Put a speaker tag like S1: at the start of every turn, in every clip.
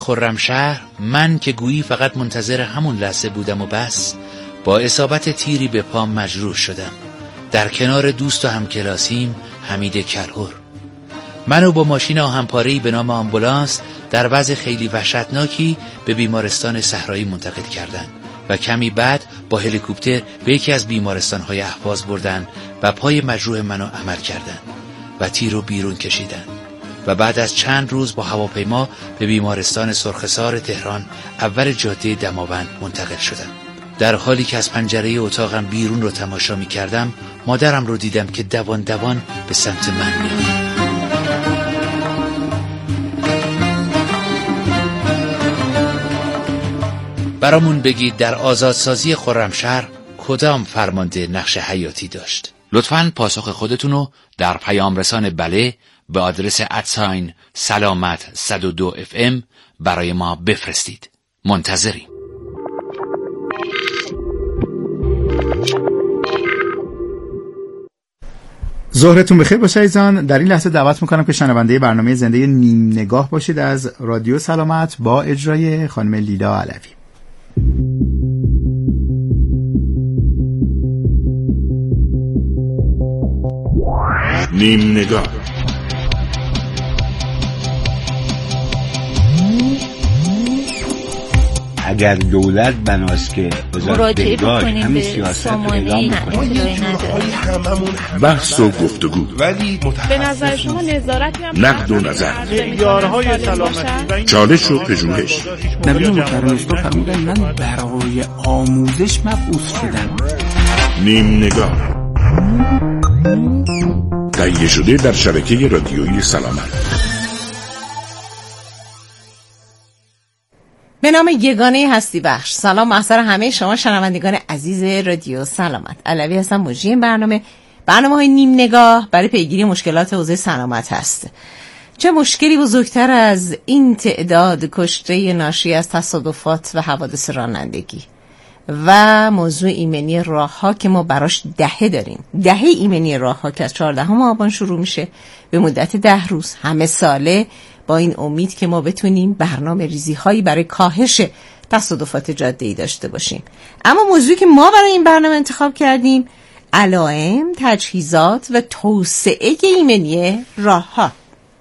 S1: خرمشهر، من که گویی فقط منتظر همون لحظه بودم و بس، با اصابت تیری به پام مجروح شدم در کنار دوست و همکلاسیم حمید کلهر. منو با ماشین آهنپاره‌ای به نام آمبولانس در وضع خیلی وحشتناکی به بیمارستان صحرایی منتقل کردند و کمی بعد با هلیکوپتر به یکی از بیمارستان‌های اهواز بردن و پای مجروح منو عمل کردند و تیر رو بیرون کشیدن و بعد از چند روز با هواپیما به بیمارستان سرخسار تهران اول جاده دماوند منتقل شدم. در حالی که از پنجره اتاقم بیرون رو تماشا می کردم، مادرم رو دیدم که دوان دوان به سمت من می آمد. برامون بگید در آزادسازی خرمشهر کدام فرمانده نقش حیاتی داشت؟ لطفاً پاسخ خودتونو در پیام رسان بله به آدرس @سلامت 102 FM برای ما بفرستید. منتظریم.
S2: ظهرتون بخیر باشه عزیزان. در این لحظه دعوت میکنم که شنونده برنامه زنده نیم نگاه باشید از رادیو سلامت با اجرای خانم لیلا علوی.
S3: نیم نگاه.
S4: اگر دولت بناست که
S5: مراجعه بکنیم به سامانه
S3: بحث و گفتگو،
S6: ولی به نظر شما نظارت
S3: نقد و نظر،
S6: معیارهای سلامتی،
S3: چالش و پژوهش.
S4: نبی مکرمشتا فرمودن من برای آموزش مبعوث شدم.
S3: نیم نگاه تهیه شده در شبکه رادیویی سلامت.
S7: به نام یگانه هستی بخش. سلام محضر همه شما شنوندگان عزیز رادیو سلامت. علوی هستم. مجری این برنامه‌های نیم نگاه برای پیگیری مشکلات حوزه سلامت هست. چه مشکلی بزرگتر از این تعداد کشته ناشی از تصادفات و حوادث رانندگی و موضوع ایمنی راه‌ها که ما براش دهه داریم. دهه ایمنی راه‌ها که از 14 آبان شروع میشه به مدت 10 روز همه ساله، با این امید که ما بتونیم برنامه ریزی هایی برای کاهش تصادفات جاده‌ای داشته باشیم. اما موضوعی که ما برای این برنامه انتخاب کردیم علائم، تجهیزات و توسعه ایمنی راه‌ها.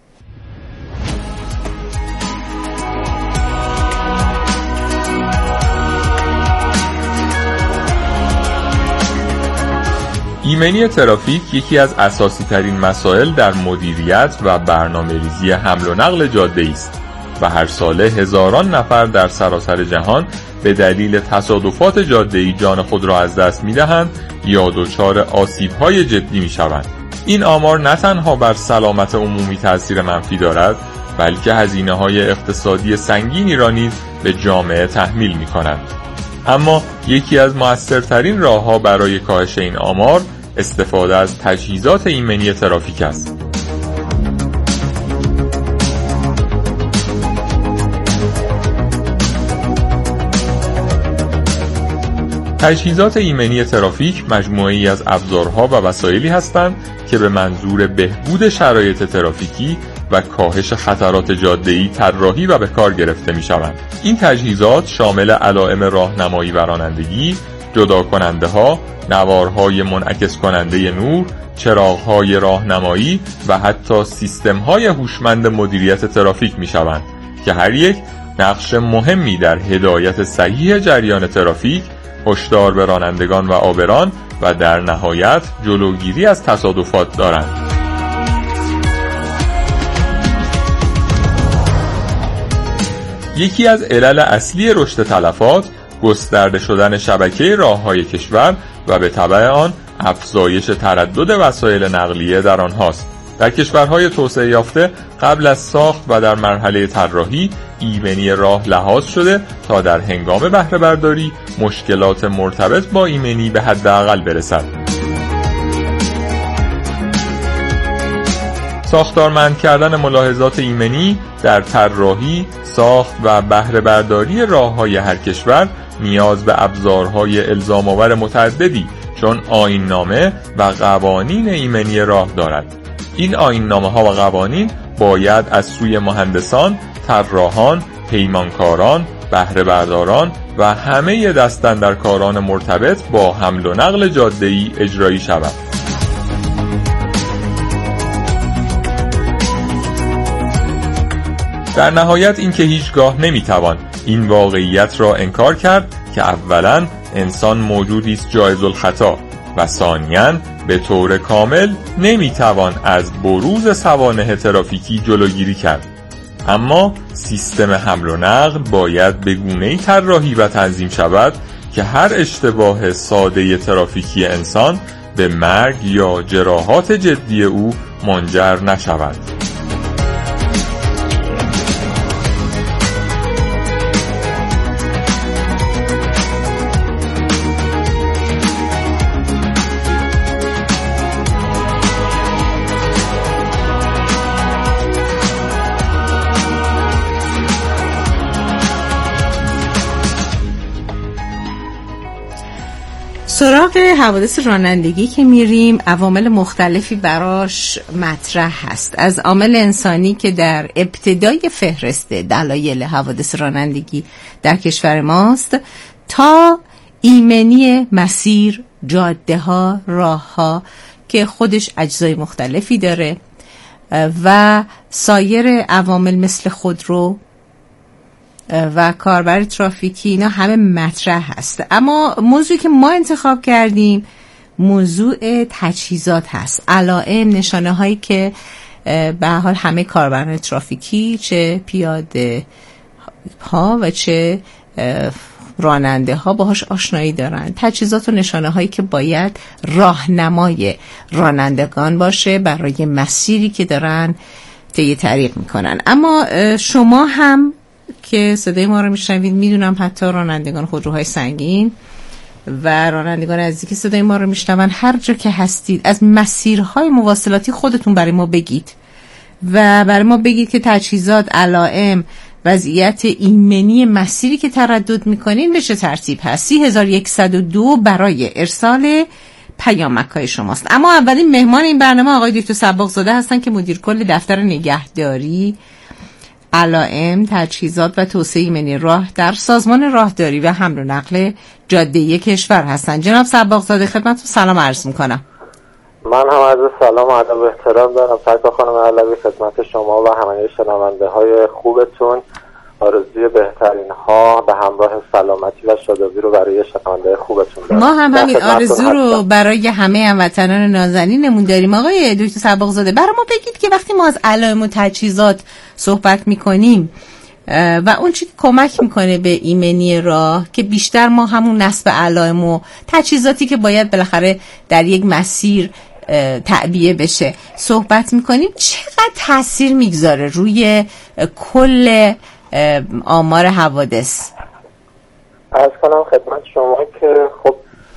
S8: ایمنی ترافیک یکی از اساسی ترین مسائل در مدیریت و برنامه‌ریزی حمل و نقل جاده‌ای است و هر ساله هزاران نفر در سراسر جهان به دلیل تصادفات جاده‌ای جان خود را از دست می‌دهند یا دچار آسیب‌های جدی می‌شوند. این آمار نه تنها بر سلامت عمومی تأثیر منفی دارد، بلکه هزینه‌های اقتصادی سنگینی را نیز به جامعه تحمیل می‌کنند. اما یکی از مؤثرترین راه‌ها برای کاهش این آمار استفاده از تجهیزات ایمنی ترافیک است. تجهیزات ایمنی ترافیک مجموعه‌ای از ابزارها و وسایلی هستند که به منظور بهبود شرایط ترافیکی و کاهش خطرات جاده‌ای طراحی و به کار گرفته می‌شوند. این تجهیزات شامل علائم راهنمایی و رانندگی، جدا کننده ها، نوارهای منعکس کننده نور، چراغ‌های راهنمایی و حتی سیستم‌های هوشمند مدیریت ترافیک می‌شوند که هر یک نقش مهمی در هدایت صحیح جریان ترافیک، هشدار به رانندگان و عابران و در نهایت جلوگیری از تصادفات دارند. یکی از علل اصلی رشد تلفات گسترده شدن شبکه راه‌های کشور و به تبع آن افزایش تردد وسایل نقلیه در آنهاست. در کشورهای توسعه یافته قبل از ساخت و در مرحله طراحی ایمنی راه لحاظ شده تا در هنگام بهره برداری مشکلات مرتبط با ایمنی به حداقل برسد. ساختارمند کردن ملاحظات ایمنی در طراحی، ساخت و بهره برداری راه‌های هر کشور نیاز به ابزارهای الزام‌آور متعددی چون آیین‌نامه و قوانین ایمنی راه دارد. این آیین‌نامه‌ها و قوانین باید از سوی مهندسان، طراحان، پیمانکاران، بهره برداران و همه دستاندرکاران مرتبط با حمل و نقل جاده‌ای اجرایی شود. در نهایت اینکه هیچگاه نمیتوان این واقعیت را انکار کرد که اولاً انسان موجودی است جایز الخطا و ثانیاً به طور کامل نمیتوان از بروز سوانح ترافیکی جلوگیری کرد. اما سیستم حمل و نقل باید به گونه‌ای طراحی و تنظیم شود که هر اشتباه ساده ترافیکی انسان به مرگ یا جراحات جدی او منجر نشود.
S7: سراغ حوادث رانندگی که میریم، عوامل مختلفی براش مطرح هست، از عامل انسانی که در ابتدای فهرست دلایل حوادث رانندگی در کشور ماست تا ایمنی مسیر، جاده ها، راه ها که خودش اجزای مختلفی داره و سایر عوامل مثل خودرو و کاربر ترافیکی، اینا همه مطرح هست. اما موضوعی که ما انتخاب کردیم موضوع تجهیزات هست، علائم، نشانه هایی که به حال همه کاربران ترافیکی، چه پیاده ها و چه راننده ها باهاش آشنایی دارن. تجهیزات و نشانه هایی که باید راهنمای رانندگان باشه برای مسیری که دارن طی طریق میکنن. اما شما هم که صدای ما رو میشنوید، میدونم حتی رانندگان خودروهای سنگین و رانندگان عزیزی که صدای ما رو میشنون، هر جا که هستید از مسیرهای مواصلاتی خودتون برای ما بگید و برای ما بگید که تجهیزات، علائم، وضعیت ایمنی مسیری که تردد میکنین به چه ترتیب هست. 3102 برای ارسال پیامک‌های شماست. اما اولین مهمان این برنامه آقای دکتر صباغ‌زاده هستن که مدیر کل دفتر نگهداری علائم، تجهیزات و توسعه ایمنی راه در سازمان راهداری و حمل و نقل جاده‌ای کشور هستند. جناب صباغ‌زاده خدمتتون سلام عرض می‌کنم.
S9: من هم عرض سلام و ادب و احترام دارم سرکار خانم علوی خدمت شما و همه شنونده‌های خوبتون. آرزوی بهترین ها به همراه سلامتی و شادابی رو برای شنونده خوبتون دارم.
S7: ما هم همین آرزو رو برای همه هموطنان نازنینمون داریم. آقای دکتر صباغ‌زاده برای ما بگید که وقتی ما از علائم و تجهیزات صحبت میکنیم و اون چی کمک میکنه به ایمنی راه، که بیشتر ما همون نصب علائم و تجهیزاتی که باید بالاخره در یک مسیر تعبیه بشه صحبت میکنیم، چقدر تاثیر میگذاره روی کل آمار حوادث؟
S9: عرض کنم خدمت شما که خب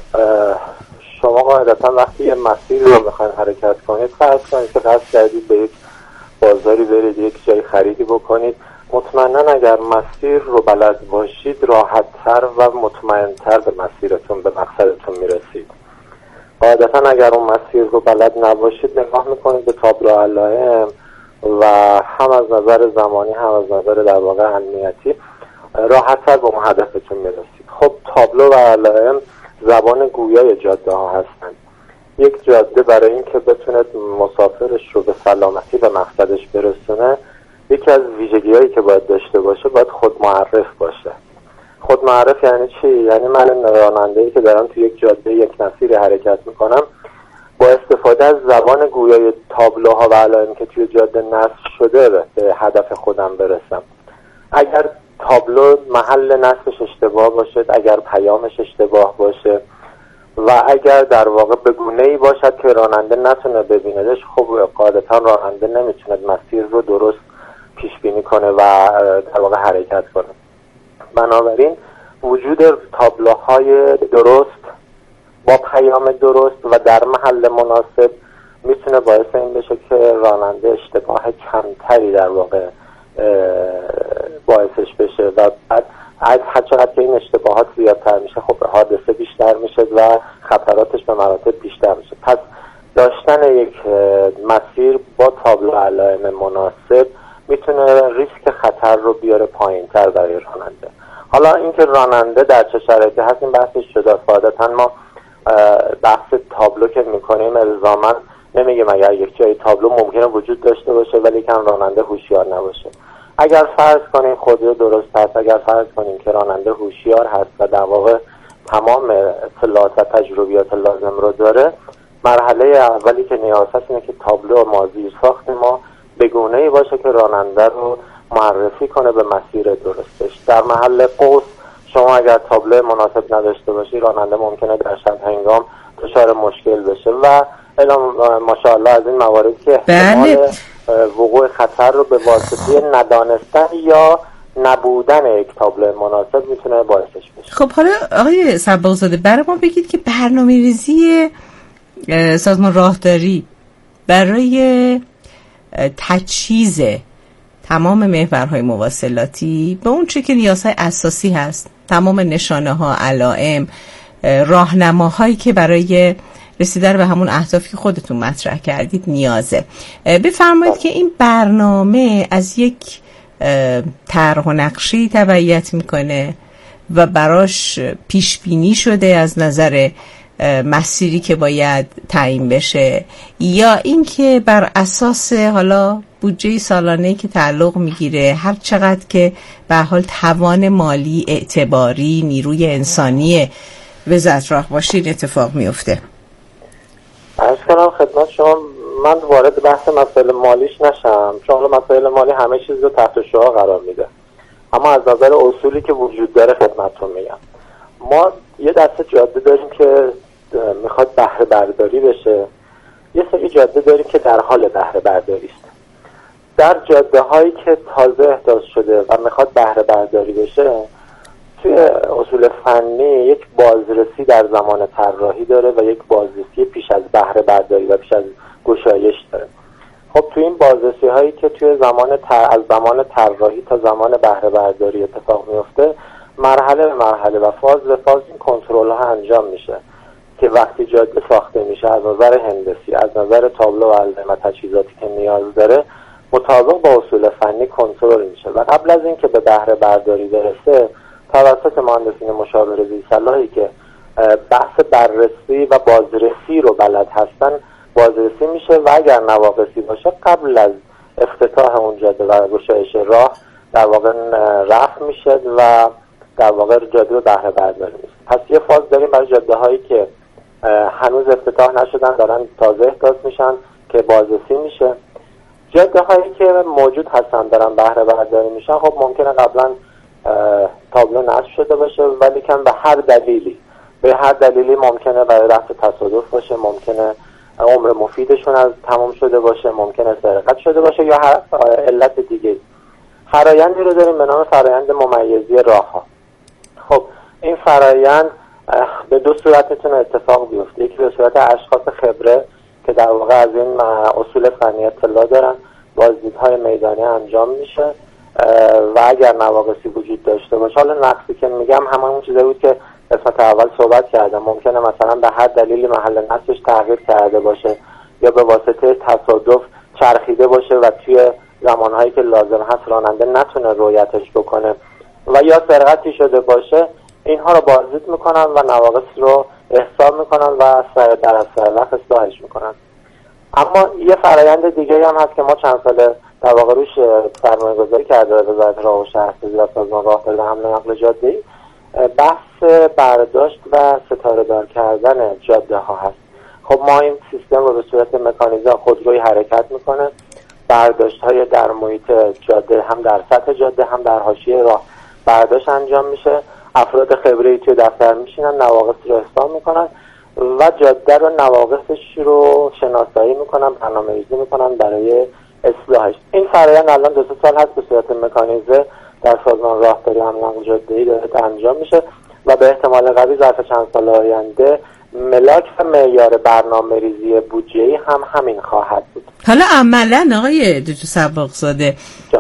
S9: شما قاعدتا وقتی یه مسیر رو بخواید حرکت کنید، فرض کنید که قصد کردید به یک بازاری برید، یک جای خریدی بکنید، مطمئنا اگر مسیر رو بلد باشید راحت‌تر و مطمئن‌تر به مسیرتون، به مقصدتون میرسید. قاعدتا اگر اون مسیر رو بلد نباشید نگاه میکنید به تابلو علائم و هم از نظر زمانی هم از نظر در واقع امنیتی راحت‌تر به اون هدفتون میرسید. خب تابلو و علائم زبان گویای جاده ها هستند. یک جاده برای اینکه بتونه مسافرش رو به سلامتی به مقصدش برسونه، یکی از ویژگی‌هایی که باید داشته باشه باید خود معرف باشه. خود معرف یعنی چی؟ یعنی من راننده‌ای که دارم تو یک جاده یک مسیر حرکت میکنم، با استفاده از زبان گویای تابلوها و علائمی که توی جاده نصب شده به هدف خودم برسم. اگر تابلو محل نصبش اشتباه باشه، اگر پیامش اشتباه باشه و اگر در واقع به گونه‌ای باشد که راننده نتونه ببیندش، خب قاعدتا راننده نمیتونه مسیر رو درست پیش بینی کنه و در واقع حرکت کنه. بنابراین وجود تابلوهای درست با پیام درست و در محل مناسب میتونه باعث این بشه که راننده اشتباه کمتری در واقع باعثش بشه و بعد هر چقدر که این اشتباهات زیادتر میشه خب حادثه بیشتر میشه و خطراتش به مراتب بیشتر میشه. پس داشتن یک مسیر با تابلو علائم مناسب میتونه ریسک خطر رو بیاره پایین‌تر برای راننده. حالا اینکه راننده در چه شرایطی هست این بحثش جداست. عادتاً ما بحث تابلو که میکنیم الزاماً نمیگیم اگر یک جای تابلو ممکنه وجود داشته باشه ولی کم راننده هوشیار نباشه. اگر فرض کنیم خودرو درست هست، اگر فرض کنیم که راننده هوشیار هست و در واقع تمام اطلاعات و تجربیات لازم رو داره، مرحله اولی که نیاز هست اینه که تابلو ما زیرساخت ما به گونه‌ای باشه که راننده رو معرفی کنه به مسیر درستش. در محل قوس شما اگر تابلو مناسب نداشته باشی راننده ممکنه در شب هنگام دچار مشکل بشه و الان ماشاءالله از این مواردی که احتمال وقوع خطر رو به واسطه ندانستن یا نبودن یک تابلو مناسب میتونه باعثش بشه.
S7: خب حالا آقای صباغزاده برای ما بگید که برنامه‌ریزی سازمان راهداری برای تجهیز تمام محورهای مواصلاتی به اون چه که نیازهای اساسی هست، تمام نشانه ها، علائم، راهنماهایی که برای رسیدن به همون اهدافی که خودتون مطرح کردید نیازه. بفرمایید که این برنامه از یک طرح و نقشه‌ای تبعیت میکنه و براش پیش بینی شده از نظر مسیری که باید تعیین بشه، یا اینکه بر اساس حالا بودجه سالانه‌ای که تعلق میگیره هر چقدر که به حال توان مالی، اعتباری، نیروی انسانی وزارت راهباشی اتفاق میفته؟
S9: عرض کنم خدمت شما، من وارد بحث مسائل مالیش نشم چون مسائل مالی همه چیز رو تحت شعاع قرار میده، اما از نظر اصولی که وجود داره خدمتتون میگم. ما یه دسته جاده داریم که میخواد بهره برداری بشه، یه سری جاده داریم که در حال بهره برداری است. در جاده هایی که تازه احداث شده و میخواد بهره برداری بشه، توی اصول فنی یک بازرسی در زمان طراحی داره و یک بازرسی پیش از بهره برداری و پیش از گشایش داره. خب توی این بازرسی هایی که توی از زمان طراحی تا زمان بهره برداری اتفاق میفته، مرحله به مرحله و فاز به فاز این کنترل ها انجام میشه که وقتی جاده ساخته میشه از نظر هندسی، از نظر تابلو و علائم و تجهیزاتی که نیاز داره مطابق با اصول فنی کنترل میشه و قبل از اینکه به بهره برداری برسه توسط مهندسین مشاور زیرصلاحی که بحث بررسی و بازرسی رو بلد هستن بازرسی میشه و اگر نواقصی باشه قبل از افتتاح اون جاده و گشایش راه در واقع رفع میشه و در واقع جاده به بهره برداری میشه. پس یه فاز داریم برای جاده هایی که هنوز افتتاح نشدن دارن تازه احداث میشن که بازرسی میشه. جاده هایی که موجود هستن دارن بهره برداری میشن، خب ممکنه قبلا تابلو نصب شده باشه ولی کم به هر دلیلی ممکنه برای رفع تصادف باشه، ممکنه عمر مفیدشون از تمام شده باشه، ممکنه سرقت شده باشه یا هر علت دیگه. فرایندی رو داریم به نام فرایند ممیزی راه ها. خب این فرایند به دو صورت میتونه اتفاق بیفته. یکی به صورت اشخاص خبره که در واقع از این اصول فنی اطلاع دارن، بازدیدهای میدانی انجام میشه و اگر نواقصی وجود داشته باشه، حالا نقصی که میگم همون چیزی بود که قسمت اول صحبت کردم، ممکنه مثلا به هر دلیلی محل نصبش تغییر کرده باشه یا به واسطه تصادف چرخیده باشه و توی زمانهایی که لازم هست راننده نتونه رعایتش بکنه و یا سرقتی شده باشه، اینها رو بازدید میکنن و نواقص رو احساب میکنن و در اثر وقت اصلاحش میکنن. اما یه فرایند دیگه هم هست که ما چند ساله در واقع روش سرمایه‌گذاری کرده وزارت راه و شهرسازی و سازمان راهداری و حمل و نقل جاده‌ای، بحث برداشت و ستاره‌دار کردن جاده ها هست. خب ما این سیستم رو به صورت مکانیزه خودرویی حرکت میکنه، برداشت های در محیط جاده هم در سطح جاده هم در حاشیه راه برداشت انجام میشه، افراد خبره‌ای توی دفتر میشینن نواقص رو حساب میکنن و جاده رو نواقصش رو شناسایی میکنن، برنامه‌ریزی میکنن برای اصلاحش. این فرآیند الان 2 سال هست به صورت مکانیزه در سازمان راهداری و حمل و نقل جاده‌ای داره انجام میشه و به احتمال قوی ظرف چند سال آینده ملاک و معیار برنامه‌ریزی بودجه‌ای هم همین خواهد بود.
S7: حالا عملاً آقای دکتر صباغزاده،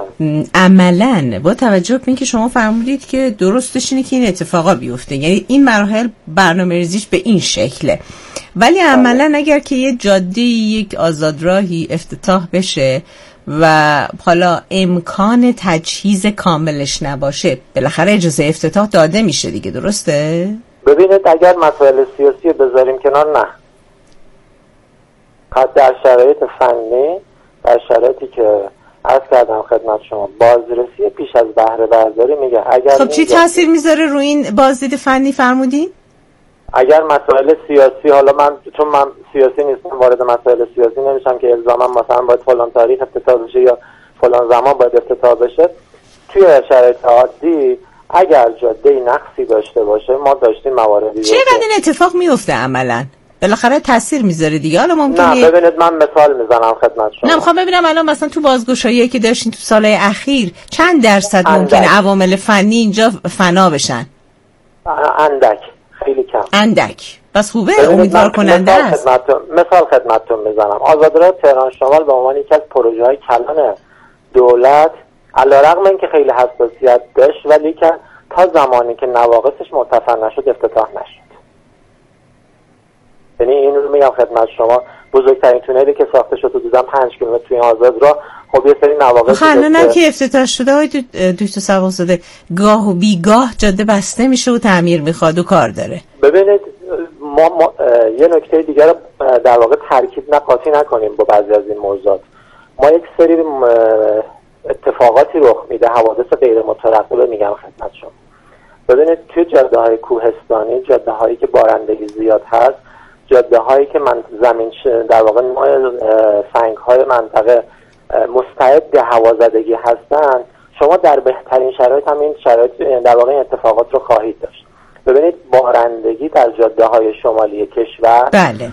S7: عملاً با توجه به اینکه شما فرمودید که درستش اینه که این اتفاقا بیفته، یعنی این مراحل برنامه‌ریزیش به این شکله، ولی عملاً اگر که یه جاده یک آزادراهی افتتاح بشه و حالا امکان تجهیز کاملش نباشه، بالاخره اجازه افتتاح داده میشه دیگه، درسته؟
S9: ببینید اگر مسائل سیاسی بذاریم کنار، نه، در شرایط فنی، در شرایطی که عرض کردم خدمت شما، بازرسی پیش از بهره برداری میگه اگر
S7: خب چی تاثیر میذاره روی این بازدید فنی فرمودین؟
S9: اگر مسائل سیاسی، حالا چون من سیاسی نیستم، وارد مسائل سیاسی نمیشم که الزاما مثلا باید فلان تاریخ افتتاح بشه یا فلان زمان باید افتتاح بشه. توی شرایط عادی اگر جاده نقصی داشته باشه، ما داشتیم مواردی
S7: چقدر این اتفاق میفته عملاً؟ بالاخره تاثیر میذاره دیگه. حالا ممکنه
S9: نه ببینید من مثال میزنم خدمت شما.
S7: نه میخوام ببینم الان مثلا تو بازگشایی که داشتین تو سالهای اخیر چند درصد ممکنه عوامل فنی اینجا فنا بشن؟
S9: اندک، خیلی کم.
S7: اندک. بس خوبه، امیدوار کننده است.
S9: مثال خدمتتون میزنم. آزادراه تهران شمال به عنوان یکی از پروژه‌های کلان دولت علیرغم اینکه خیلی حساسیت داشت، ولی که تا زمانی که نواقصش مرتفع نشد افتتاح نشد. یعنی این رو میگم خدمت شما، بزرگترین تونلی که ساخته شد حدوداً 5 کیلومتر توی آزادراه، خب یه سری نواقص
S7: الان که افتتاح شده های دوست سباقزاده گاه و بیگاه جاده بسته میشه و تعمیر میخواد و کار داره.
S9: ببینید ما یه نکته دیگر رو در واقع ترکیب قاطی نکنیم با بعضی از این موضوعات. ما یک سری اتفاقاتی رخ میده، حوادث غیر مترقبه میگم خدمت شما. ببینید توی جاده های کوهستانی، جاده هایی که بارندگی زیاد هست، جاده هایی که زمین در واقع سنگ های منطقه مستعد هوازدگی هستن، شما در بهترین شرایط هم این شرایط در واقع اتفاقات رو خواهید داشت. ببینید بارندگی در جاده های شمالی کشور
S7: بله.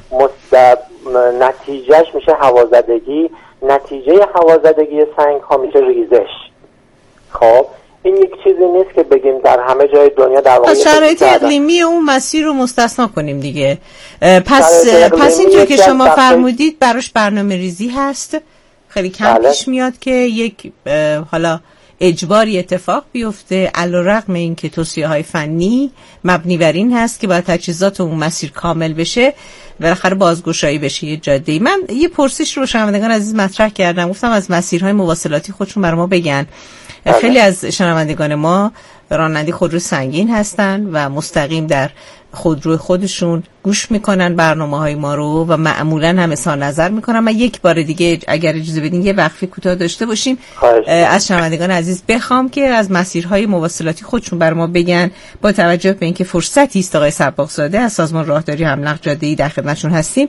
S9: نتیجهش میشه هوازدگی، نتیجه هوازدگی سنگ ها میشه ریزش. خب این یک چیزی نیست که بگیم در همه جای دنیا در واقع
S7: شرایط اقلیمی اون مسیر رو مستثنا کنیم دیگه. پس اینطور که شما فرمودید براش برنامه ریزی هست، خیلی کم پیش میاد که یک حالا اجباری اتفاق بیفته، علیرغم اینکه توصیه‌های فنی مبنی بر این هست که باید تجهیزات اون مسیر کامل بشه، بالاخره بازگشایی بشه یه جاده‌ای. من یه پرسش رو شنوندگان عزیز مطرح کردم، گفتم از مسیرهای مواصلاتی خودشون برای ما بگن. خیلی از شنوندگان ما راننده خودرو سنگین هستن و مستقیم در خودروی خودشون گوش میکنن برنامه‌های ما رو و معمولاً هم اظهار نظر میکنن. من یک بار دیگه اگر اجازه بدین یه وقفه کوتاه داشته باشیم، از شنوندگان عزیز بخوام که از مسیرهای مواصلاتی خودشون بر ما بگن، با توجه به اینکه فرصتی است. آقای سباقزاده از سازمان راهداری حمل نقل جاده‌ای در خدمتشون هستیم.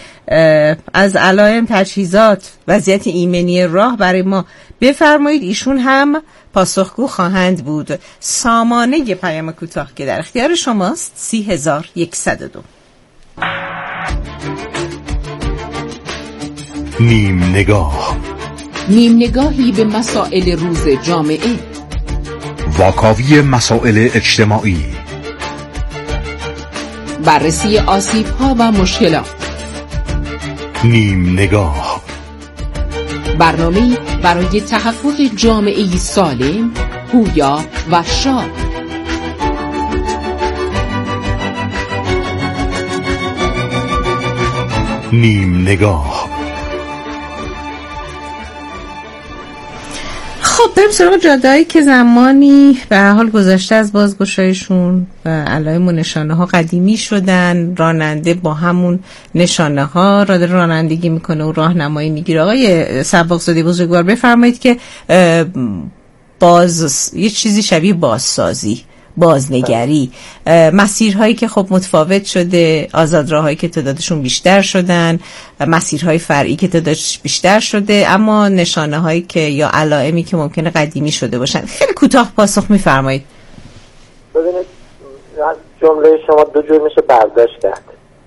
S7: از علائم، تجهیزات، وضعیت ایمنی راه برای ما بفرمایید. ایشون هم پاسخگو خواهند بود. سامانه پیام کوتاه که در اختیار شماست 30102.
S3: نیم نگاه،
S10: نیم نگاهی به مسائل روز جامعه،
S3: واکاوی مسائل اجتماعی،
S10: بررسی آسیب‌ها و مشکلات.
S3: نیم نگاه،
S10: برنامه‌ای برای تحقق جامعه‌ای سالم، پویا و شاد.
S3: نیم نگاه.
S7: خب بریم سراغ جاده‌هایی که زمانی به هر حال گذشته از بازگشایشون و علائم و نشانه ها قدیمی شدن. راننده با همون نشانه ها رانندگی میکنه و راهنمایی میگیره. آقای سباقزاده بزرگوار بفرمایید که یه چیزی شبیه بازسازی، بازنگری، مسیرهایی که خب متفاوت شده، آزادراهایی که تعدادشون بیشتر شدن، مسیرهای فرعی که تعدادش بیشتر شده، اما نشانه هایی که یا علائمی که ممکنه قدیمی شده باشن. خیلی کوتاه پاسخ میفرمایید.
S9: ببینید جمله شما دو جور میشه برداشت کرد.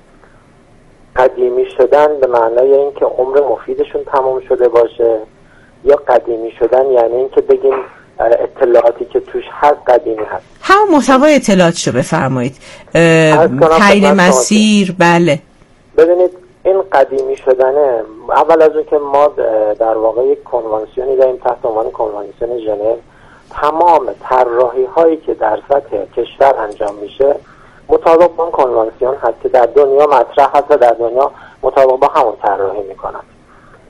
S9: قدیمی شدن به معنای اینکه عمر مفیدشون تمام شده باشه، یا قدیمی شدن یعنی اینکه بگیم اطلاعاتی که توش هست قدیمی هست.
S7: همون محتوای اطلاعاتشو بفرمایید. تعیین مسیر. بله
S9: ببینید این قدیمی شدنه، اول از اون که ما در واقع یک کنوانسیونی داریم تحت عنوان کنوانسیون ژنو. تمام طراحی هایی که در سطح کشور انجام میشه مطابق با اون کنوانسیون هست که در دنیا مطرح هست و در دنیا مطابق با همون طراحی میکنن.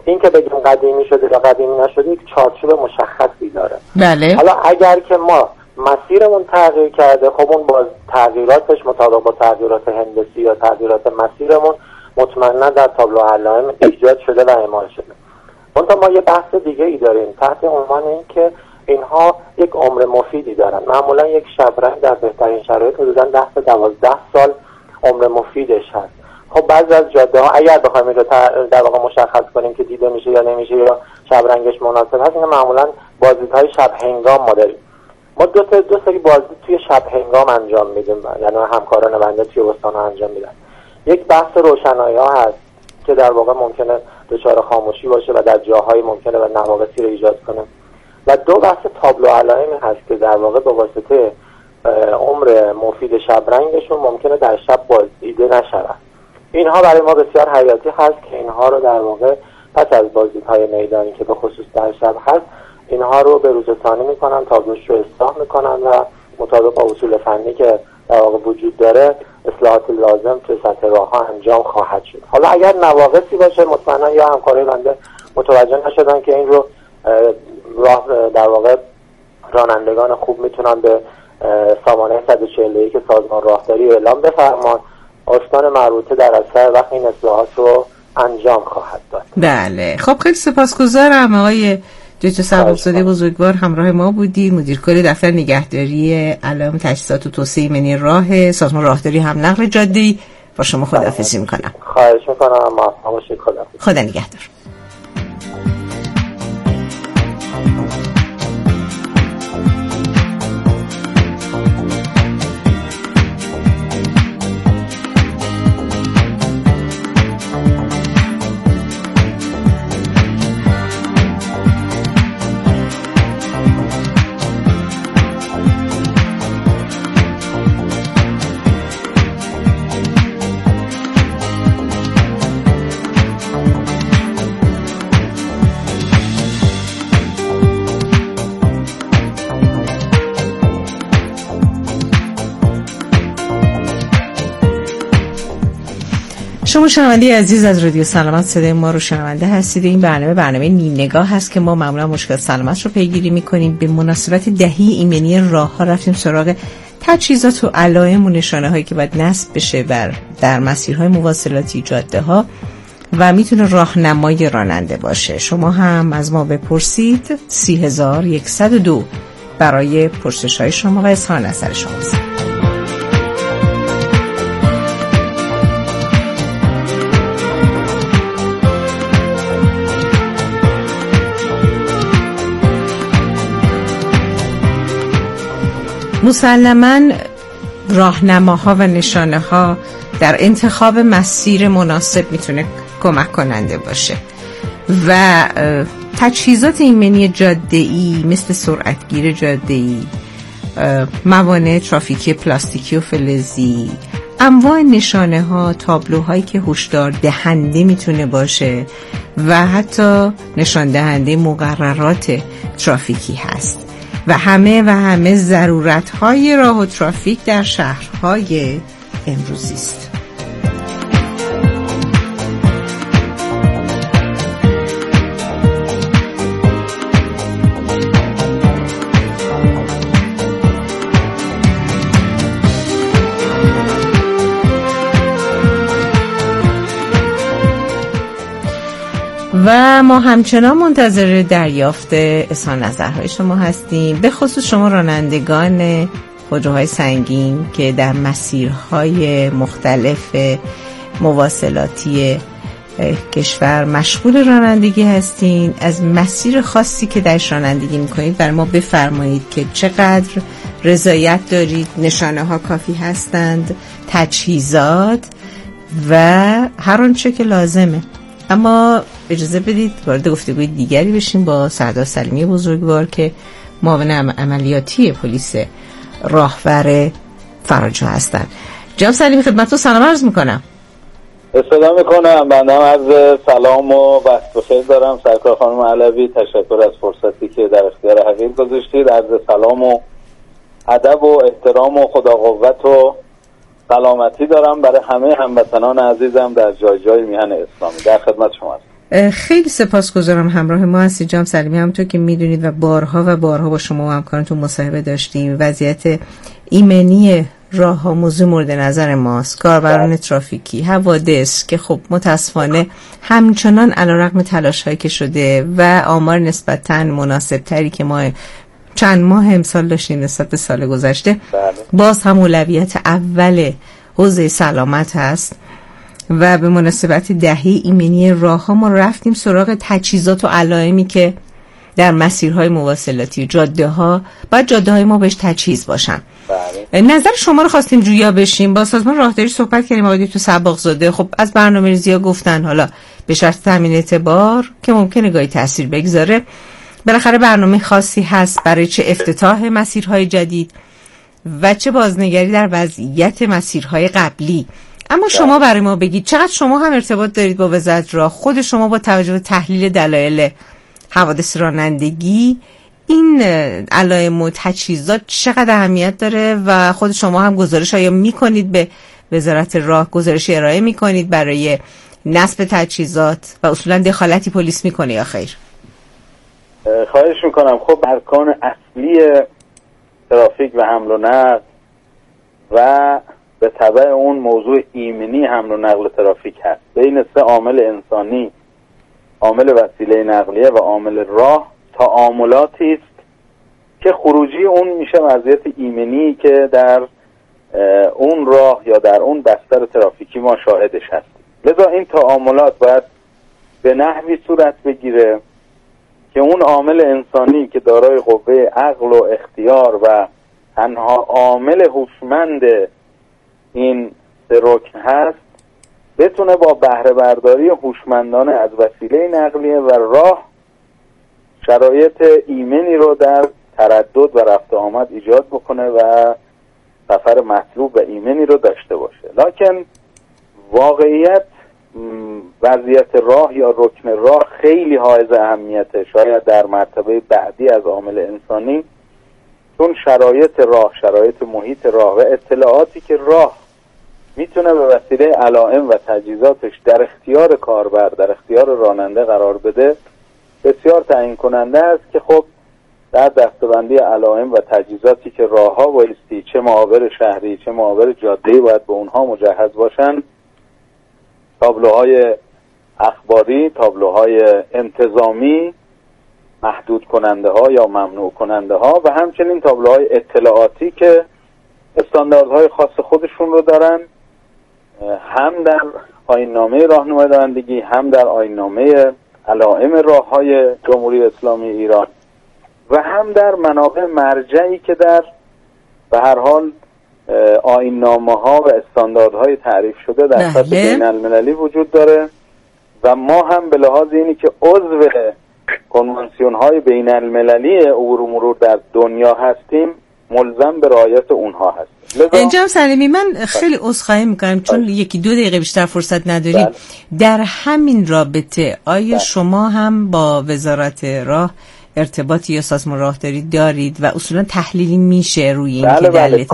S9: این که بگیم قدیمی شده یا قدیمی نشده یک چارچوب مشخصی داره.
S7: بله.
S9: حالا اگر که ما مسیرمون تغییر کرده، خب اون باز تغییراتش مطابق با تغییرات هندسی یا تغییرات مسیرمون مطمئنا در تابلو علائم ایجاد شده و اعمال شده. منتها ما یه بحث دیگه ای داریم تحت عنوان این که اینها یک عمر مفیدی دارن. معمولا یک شبرنگ در بهترین شرایط حدوداً 10 تا 12 سال عمر مفیدش هست. خب بعضی از جاده ها اگر بخوایم این رو در واقع مشخص کنیم که دیده میشه یا نمیشه یا شبرنگش مناسب هست، این معمولا بازدیدهای شب هنگام ما داریم. ما دو سری بازدید توی شب هنگام انجام میدیم، یعنی همکاران بنده توی استان انجام میدن. یک بحث روشنایی ها هست که در واقع ممکنه دچار خاموشی باشه و در جاهای ممکنه و نواقصی رو ایجاد کنه، و دو بحث تابلو علائمی هست که در واقع به واسطه عمر مفید شبرنگشون ممکنه در شب بازدیده نشود. اینها برای ما بسیار حیاتی هست که اینها رو در واقع پس از بازدیدهای میدانی که به خصوص در شب هست، اینها رو به روز ثانی میکنن، تابلوش رو اصلاح میکنن و مطابق با اصول فنی که در واقع وجود داره اصلاحات لازم توی سطح راه ها انجام خواهد شد. حالا اگر نواقصی باشه مطمئنا یا همکارای بنده متوجه نشدن که این رو راه در واقع رانندگان خوب میتونن به سامانه 141 سازمان راهداری اعلام بفرمان، استان مربوطه در اثر وقت این اصلاحات رو انجام خواهد داد.
S7: بله خب خیلی سپاسگزارم آقای دکتر سبکزاده بزرگوار، همراه ما بودی، مدیر کل دفتر نگهداری علائم تجهیزات و توسعه ایمنی راه سازمان راهداری هم نقل جاده‌ای. با شما خداحافظی میکنم.
S9: خواهش میکنم. موفق باشید.
S7: خدا نگهدار. شما شنونده عزیز از رادیو سلامت صدای ما رو شنونده هستید. این برنامه نیم نگاه هست که ما معمولا مشکل سلامت رو پیگیری میکنیم. به مناسبت دهی ایمنی راه ها رفتیم سراغ تجهیزات و علائم و نشانه هایی که باید نصب بشه در مسیرهای مواصلاتی جاده ها و میتونه راهنمای راننده باشه. شما هم از ما بپرسید. 30102 برای پرسش های شما و اظهار نظر شما است. مسلماً راهنماها و نشانه ها در انتخاب مسیر مناسب میتونه کمک کننده باشه و تجهیزات ایمنی جاده‌ای مثل سرعتگیر جاده‌ای، موانع ترافیکی پلاستیکی و فلزی، انواع نشانه ها، تابلوهایی که هشدار دهنده میتونه باشه و حتی نشان دهنده مقررات ترافیکی هست و همه ضرورت‌های راه و ترافیک در شهرهای امروزی است. و ما همچنان منتظر دریافت اظهار نظرهای شما هستیم، به خصوص شما رانندگان خودروهای سنگین که در مسیرهای مختلف مواصلاتی کشور مشغول رانندگی هستین. از مسیر خاصی که درش رانندگی میکنید برای ما بفرمایید که چقدر رضایت دارید، نشانه ها کافی هستند، تجهیزات و هر آنچه که لازمه. اما اجازه بدید وارد گفتگوی دیگری بشیم با سردار سلیمی بزرگوار که معاون عملیاتی پلیس راهور فراجو هستند. جناب سلیمی خدمتتون سلام عرض میکنم.
S11: سلام میکنم. بنده هم عرض سلام و وقت بخیر دارم. سرکار خانم علوی تشکر از فرصتی که در اختیار حقیر گذاشتید. عرض سلام و ادب و احترام و خدا قوت و سلامتی دارم برای همه هموطنان عزیزم در جای میهن اسلامی. در خدمت شما هستم.
S7: خیلی سپاسگزارم همراه ما هستی جناب سلیمی. همونطور که میدونید و بارها با شما و همکارانتون مصاحبه داشتیم، وضعیت ایمنی راه ها موضوع مورد نظر ماست. کاربران ترافیکی، حوادث که خب متاسفانه همچنان علیرغم تلاش هایی که شده و آمار نسبتاً مناسب تری که ما چند ماه امسال داشتیم نسبت به سال گذشته، باز هم اولویت اول حوزه سلامت هست. و به مناسبت دهه ایمنی راه ها ما رفتیم سراغ تجهیزات و علائمی که در مسیرهای مواصلاتی جاده ها باید جاده های ما بهش تجهیز باشن. نظر شما رو خواستیم جویا بشیم. با سازمان راهداری صحبت کردیم، آقای دکتر سباق‌زاده خب از برنامه‌ریزی‌ها گفتن، حالا به شرط تامین اعتبار که ممکنه گاهی تاثیر بگذاره. بالاخره برنامه خاصی هست برای چه افتتاح مسیرهای جدید و چه بازنگری در وضعیت مسیرهای قبلی. اما شما برای ما بگید چقدر شما هم ارتباط دارید با وزارت راه، خود شما با توجه به تحلیل دلایل حوادث رانندگی این علائم و تجهیزات چقدر اهمیت داره و خود شما هم گزارش آیا میکنید به وزارت راه، گزارش ارائه میکنید برای نصب تجهیزات و اصولا دخالتی پلیس میکنه یا خیر؟
S11: خواهش میکنم. خب ارکان اصلی ترافیک و حمل و نقل و به تبع اون موضوع ایمنی حمل و نقل ترافیک هست. بین سه عامل انسانی، عامل وسیله نقلیه و عامل راه، تعاملاتی است که خروجی اون میشه وضعیت ایمنی که در اون راه یا در اون بستر ترافیکی ما شاهدش هستیم. لذا این تعاملات باید به نحوی صورت بگیره که اون عامل انسانی که دارای قوه عقل و اختیار و تنها عامل هوشمند این سه رکن هست بتونه با بهره برداری هوشمندانه از وسیله نقلیه و راه شرایط ایمنی رو در تردد و رفت آمد ایجاد بکنه و سفر مطلوب و ایمنی رو داشته باشه. لکن واقعیت وضعیت راه یا رکن راه خیلی حائز اهمیته، شاید در مرتبه بعدی از عامل انسانی، چون شرایط راه، شرایط محیط راه و اطلاعاتی که راه میتونه به وسیله علائم و تجهیزاتش در اختیار کاربر، در اختیار راننده قرار بده بسیار تعیین کننده است که خب در دسته‌بندی علائم و تجهیزاتی که راه‌ها بایستی چه معابر شهری چه معابر جاده‌ای باید به اونها مجهز باشن، تابلوهای اخباری، تابلوهای انتظامی، محدود کننده ها یا ممنوع کننده ها و همچنین تابلوهای اطلاعاتی که استانداردهای خاص خودشون رو دارن، هم در آیین‌نامه راهنمای رانندگی هم در آیین‌نامه علائم راه‌های جمهوری اسلامی ایران و هم در منابع مرجعی که در به هر حال آیین‌نامه‌ها و استانداردهای تعریف شده در سطح بین‌المللی وجود داره و ما هم به لحاظ اینی که عضو کنوانسیون‌های بین‌المللی عبور و مرور در دنیا هستیم ملزم به رعایت اونها هستیم.
S7: جناب سلیمی من خیلی عذرخواهی میکنم چون یکی دو دقیقه بیشتر فرصت نداریم. در همین رابطه آیا شما هم با وزارت راه ارتباطی یا سازمان راهداری دارید و اصولا تحلیلی میشه روی این که
S11: بله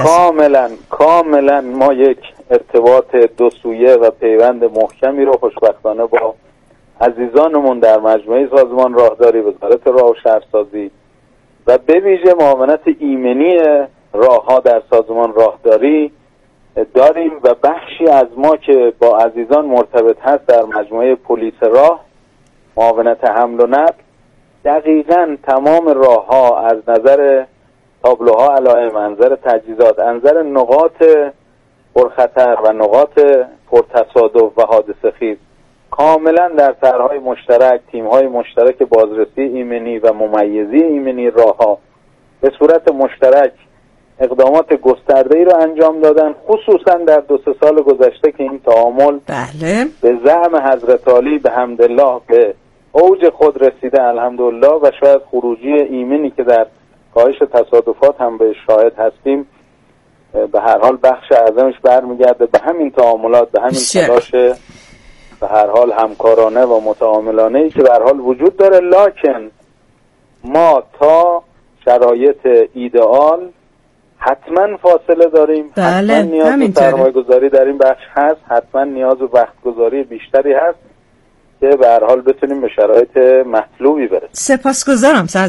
S11: کاملا ما یک ارتباط دو سویه و پیوند محکمی رو خوشبختانه با عزیزانمون در مجموعه سازمان راهداری، وزارت راه و شهرسازی و به ویژه معاونت ایمنی راه‌ها در سازمان راهداری داریم و بخشی از ما که با عزیزان مرتبط هست در مجموعه پلیس راه، معاونت حمل و نقل، دقیقاً تمام راه‌ها از نظر تابلوها علائم، از نظر تجهیزات، از نظر نقاط پرخطر و نقاط پرتصادف و حادثه خیز کاملا در طرح‌های مشترک، تیم‌های مشترک بازرسی ایمنی و ممیزی ایمنی راه‌ها به صورت مشترک اقدامات گسترده‌ای رو انجام دادن، خصوصا در 2-3 سال گذشته که این تعامل به زعم حضرت علی به حمدالله به اوج خود رسیده الحمدلله و شاید خروجی ایمنی که در کاهش تصادفات هم به شاهد هستیم به هر حال بخش اعظمش برمیگرده به همین تعاملات، به همین تلاش به هر حال همکارانه و متعاملانه‌ای که به هر حال وجود داره. لکن ما تا شرایط ایدئال حتما فاصله داریم، حتما نیاز به سرمایه‌گذاری در این بخش هست، حتما نیاز به وقت‌گذاری بیشتری هست که به هر حال بتونیم به شرایط مطلوبی برسیم.
S7: سپاسگزارم